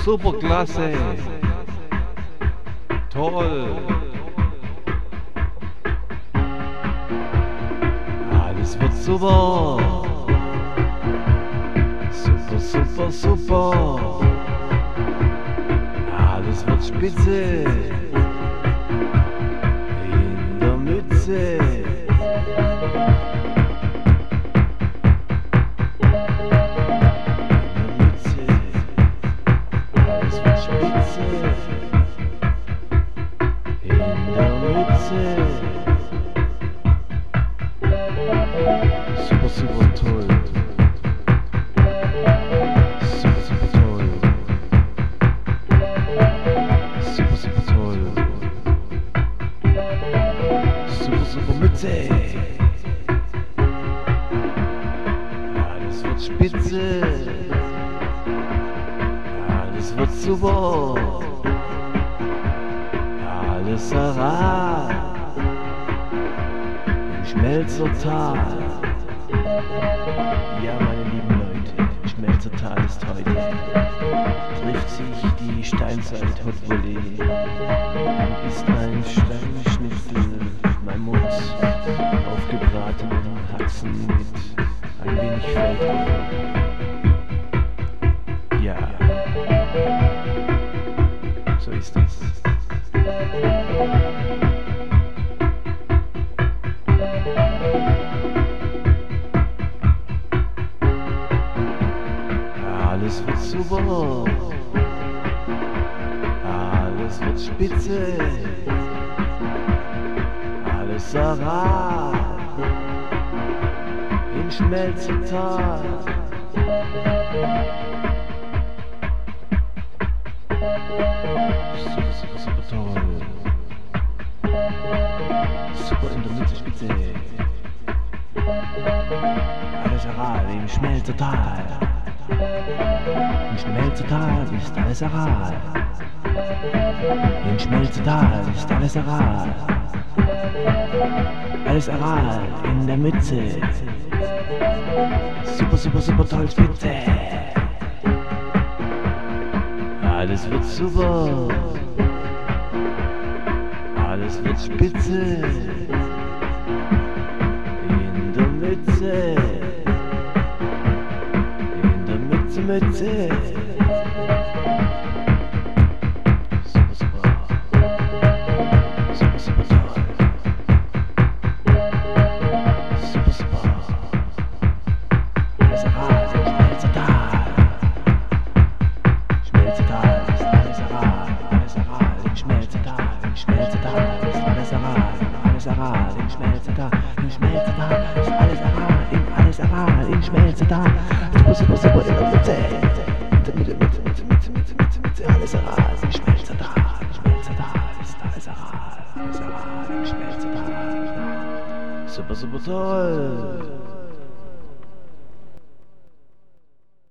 super klasse, toll. Alles wird super, super, super, super. Alles wird spitze, in der Mütze. Super, super toll. Super, super toll. Super, super toll. Super, super Mütze. Alles wird spitze. Alles wird super. Alles Aral. Schmelzertal. Ja, meine lieben Leute, Schmelzertal ist heute. Trifft sich die Steinzeit Hot Volley und isst ein Steinschnitzel Mammuts auf gebratenen Haxen mit ein wenig Fett. Ja, so ist es. Alles wird super, alles wird spitze, alles Aral im Schmelzertal. Super, super, super toll, super in der Mitte Spitze, alles Aral im Schmelzertal. Im Schmelzertal ist alles Aral. Im Schmelzertal ist alles Aral. Alles Aral in der Mütze. Super, super, super toll spitze. Alles wird super. Alles wird spitze. In der Mütze. Mütze. Super, super. Super, super toll. Super, super. Alles Aral im Schmelzertal. Schmelzertal ist alles Aral. Alles Aral im Schmelzertal. Im Schmelzertal ist alles Aral. Alles Aral im Schmelzertal. Im Schmelzertal ist alles Aral. Alles Aral im Schmelzertal. Super, super, super in der Mitte. Mitte, alles Aral im Schmelzertal. Schmelzertal ist alles Aral. Alles Aral im Schmelzertal. Super, super toll.